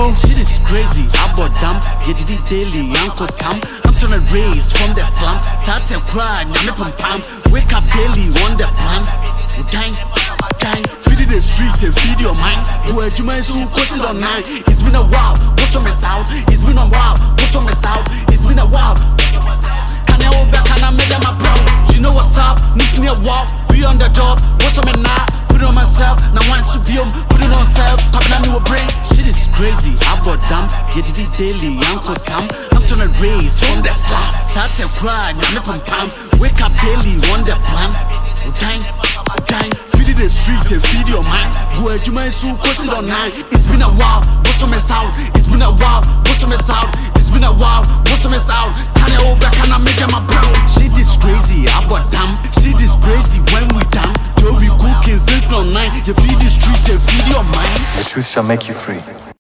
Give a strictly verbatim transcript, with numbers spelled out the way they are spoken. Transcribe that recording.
bro. Shit is crazy, I bought dumb. Yeah, did it daily, Uncle Sam. I'm tryna raise from the slums. Start to cry, nyame pam pam. Wake up daily, on the plan. Dang, dang. Feed the street and feed your mind. Where you might soon cause it online. It's been a while, what's on my sound? It's been a while, what's on my sound? It's been a while. Can I hold back and I made them a bro? You know what's up? Mission a wall, we on the job. What's on my now? Put it on myself, now want to be on. Put it on self, popping on your brain. Shit is crazy, I bought dumb. Yeah, did it daily, Uncle Sam. I'm tryna raise from the slum. Start to cry, nyame pam pam. Wake up daily, on the plan. Dang, dang. Feed the street and feed your mind. Where you might soon cause it online. It's been a while, what's on my sound? It's been a while, what's on my sound? It's been a while, what's on my sound? Can I hold back and I make them a bro? Shit is crazy, I bought dumb. Shit is crazy when we done. Joey cooking since no nine. You feed the street and feed your mind. The truth shall make you free.